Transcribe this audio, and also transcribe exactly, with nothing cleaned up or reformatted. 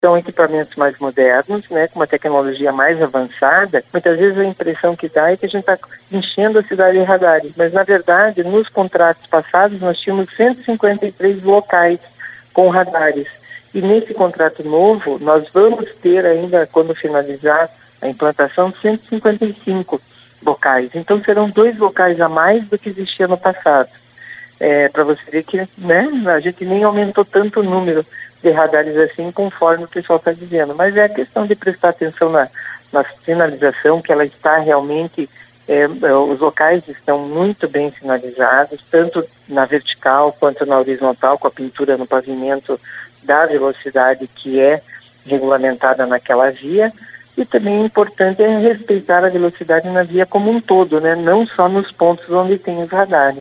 São equipamentos mais modernos, né, com uma tecnologia mais avançada. Muitas vezes a impressão que dá é que a gente está enchendo a cidade de radares, mas na verdade nos contratos passados nós tínhamos cento e cinquenta e três locais com radares. E nesse contrato novo nós vamos ter ainda, quando finalizar a implantação, cento e cinquenta e cinco locais. Então serão dois locais a mais do que existia no passado. É, para você ver que, né, a gente nem aumentou tanto o número de radares assim, conforme o pessoal está dizendo. Mas é a questão de prestar atenção na, na sinalização, que ela está realmente, é, os locais estão muito bem sinalizados, tanto na vertical quanto na horizontal, com a pintura no pavimento da velocidade que é regulamentada naquela via. E também é importante é respeitar a velocidade na via como um todo, né? Não só nos pontos onde tem os radares.